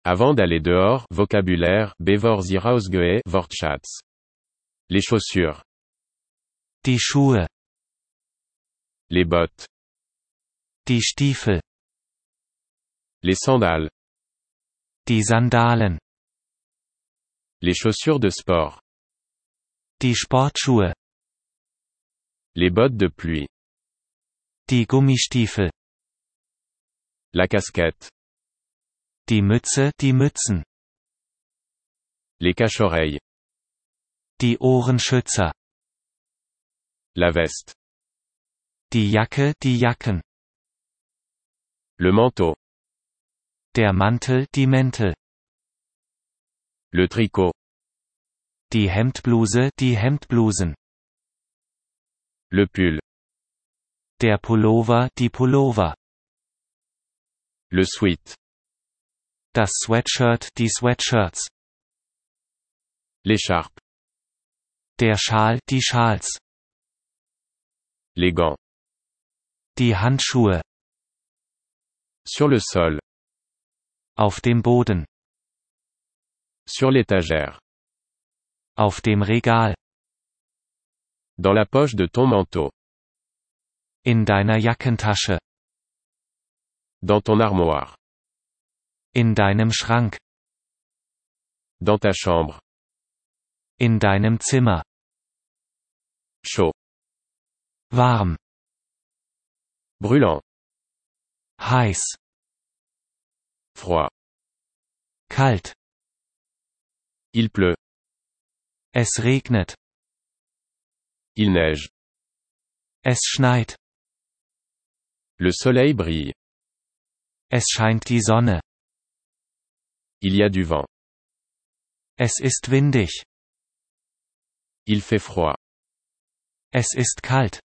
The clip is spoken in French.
Avant d'aller dehors, vocabulaire, bevor Sie rausgehen, Wortschatz. Les chaussures. Die Schuhe. Les bottes. Die Stiefel. Les sandales. Die Sandalen. Les chaussures de sport. Die Sportschuhe. Les bottes de pluie. Die Gummistiefel. La casquette. Die Mütze, die Mützen. Les cache-oreilles. Die Ohrenschützer. La veste. Die Jacke, die Jacken. Le manteau. Der Mantel, die Mäntel. Le tricot. Die Hemdbluse, die Hemdblusen. Le pull. Der Pullover, die Pullover. Le sweat. Das Sweatshirt, die Sweatshirts. L'écharpe. Der Schal, die Schals. Les gants. Die Handschuhe. Sur le sol. Auf dem Boden. Sur l'étagère. Auf dem Regal. Dans la poche de ton manteau. In deiner Jackentasche. Dans ton armoire. In deinem Schrank. Dans ta chambre. In deinem Zimmer. Chaud. Warm. Brûlant. Heiß. Froid. Kalt. Il pleut. Es regnet. Il neige. Es schneit. Le soleil brille. Es scheint die Sonne. Il y a du vent. Es ist windig. Il fait froid. Es ist kalt.